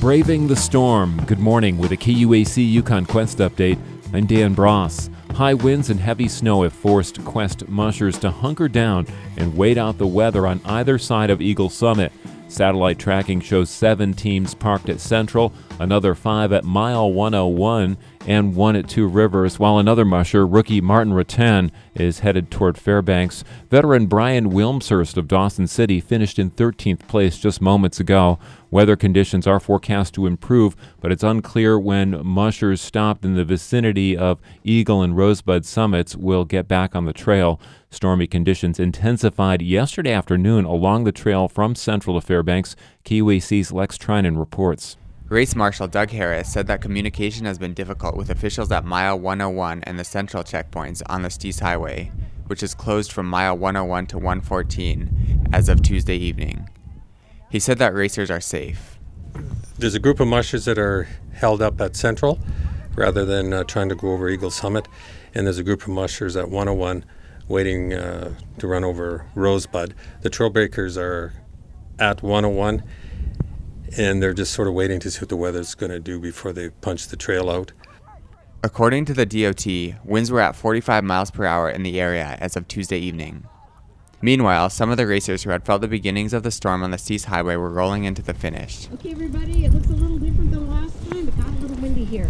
Braving the storm. Good morning with a KUAC Yukon Quest update. I'm Dan Bross. High winds and heavy snow have forced Quest mushers to hunker down and wait out the weather on either side of Eagle Summit. Satellite tracking shows 7 teams parked at Central, another 5 at Mile 101, and 1 at Two Rivers, while another musher, rookie Martin Rattan, is headed toward Fairbanks. Veteran Brian Wilmshurst of Dawson City finished in 13th place just moments ago. Weather conditions are forecast to improve, but it's unclear when mushers stopped in the vicinity of Eagle and Rosebud summits will get back on the trail. Stormy conditions intensified yesterday afternoon along the trail from Central to Fairbanks. KUAC's Lex Trinan reports. Race Marshal Doug Harris said that communication has been difficult with officials at Mile 101 and the Central checkpoints on the Steese Highway, which is closed from Mile 101 to 114 as of Tuesday evening. He said that racers are safe. There's a group of mushers that are held up at Central rather than trying to go over Eagle Summit, and there's a group of mushers at 101 waiting to run over Rosebud. The trailbreakers are at 101, and they're just sort of waiting to see what the weather's going to do before they punch the trail out. According to the DOT, winds were at 45 miles per hour in the area as of Tuesday evening. Meanwhile, some of the racers who had felt the beginnings of the storm on the Steese Highway were rolling into the finish. Okay, everybody, it looks a little different than last time. It got a little windy here.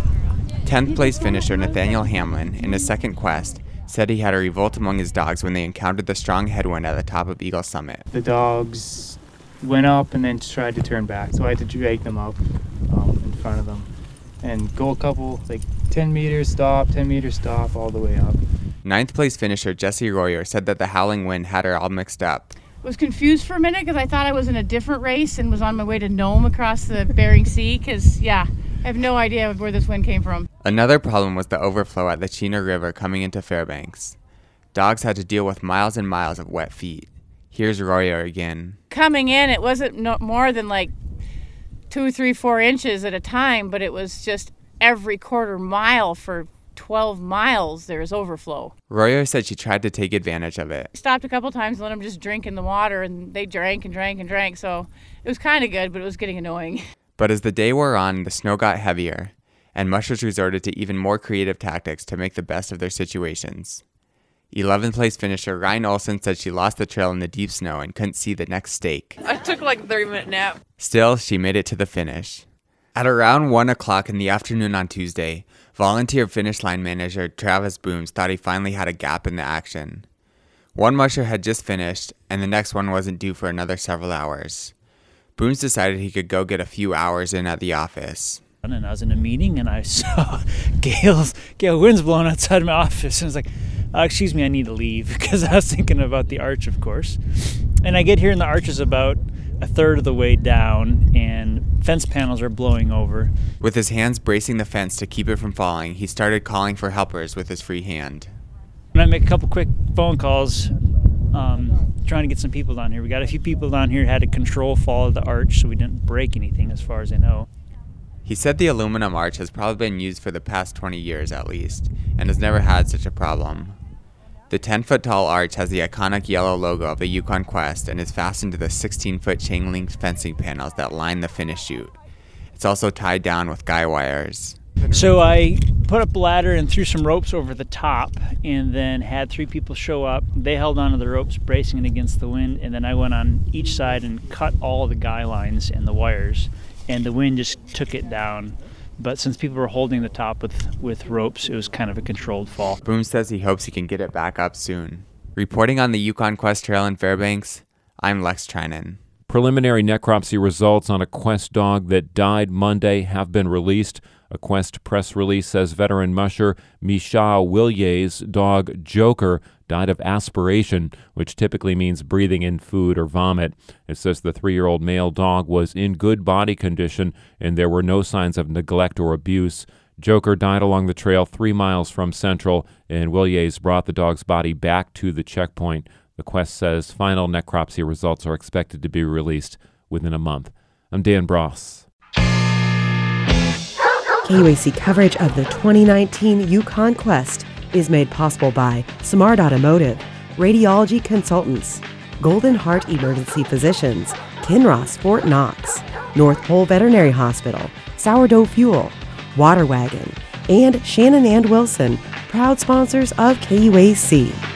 10th place finisher Nathaniel Hamlin, in his second quest, said he had a revolt among his dogs when they encountered the strong headwind at the top of Eagle Summit. The dogs went up and then tried to turn back, so I had to drag them up in front of them and go a couple, 10 meters stop, 10 meters stop, all the way up. 9th place finisher Jessie Royer said that the howling wind had her all mixed up. Was confused for a minute because I thought I was in a different race and was on my way to Nome across the Bering Sea because, I have no idea where this wind came from. Another problem was the overflow at the Chena River coming into Fairbanks. Dogs had to deal with miles and miles of wet feet. Here's Royer again. Coming in, it wasn't more than 2, 3, 4 inches at a time, but it was just every quarter mile for 12 miles there's overflow. Royer said she tried to take advantage of it. Stopped a couple times and let them just drink in the water, and they drank and drank and drank, so it was kind of good, but it was getting annoying. But as the day wore on, the snow got heavier, and mushers resorted to even more creative tactics to make the best of their situations. 11th place finisher Ryan Olson said she lost the trail in the deep snow and couldn't see the next stake. I took a 30-minute nap. Still, she made it to the finish. At around 1 o'clock in the afternoon on Tuesday, volunteer finish line manager Travis Booms thought he finally had a gap in the action. One musher had just finished, and the next one wasn't due for another several hours. Booms decided he could go get a few hours in at the office. And I was in a meeting, and I saw gale winds blowing outside my office, and I was like, excuse me, I need to leave, because I was thinking about the arch, of course. And I get here, and the arch is about a third of the way down, and fence panels are blowing over. With his hands bracing the fence to keep it from falling, he started calling for helpers with his free hand. And I make a couple quick phone calls, trying to get some people down here. We got a few people down here who had to control fall of the arch, so we didn't break anything as far as I know. He said the aluminum arch has probably been used for the past 20 years at least, and has never had such a problem. The 10-foot-tall arch has the iconic yellow logo of the Yukon Quest and is fastened to the 16-foot chain-link fencing panels that line the finish chute. It's also tied down with guy wires. So I put up a ladder and threw some ropes over the top, and then had 3 people show up. They held onto the ropes, bracing it against the wind, and then I went on each side and cut all the guy lines and the wires, and the wind just took it down. But since people were holding the top with ropes, it was kind of a controlled fall. Boom says he hopes he can get it back up soon. Reporting on the Yukon Quest Trail in Fairbanks, I'm Lex Trinan. Preliminary necropsy results on a Quest dog that died Monday have been released. A Quest press release says veteran musher Misha Willier's dog Joker died of aspiration, which typically means breathing in food or vomit. It says the 3-year-old male dog was in good body condition and there were no signs of neglect or abuse. Joker died along the trail 3 miles from Central, and Willier's brought the dog's body back to the checkpoint. The Quest says final necropsy results are expected to be released within a month. I'm Dan Bross. KUAC coverage of the 2019 Yukon Quest is made possible by Smart Automotive, Radiology Consultants, Golden Heart Emergency Physicians, Kinross Fort Knox, North Pole Veterinary Hospital, Sourdough Fuel, Water Wagon, and Shannon and Wilson, proud sponsors of KUAC.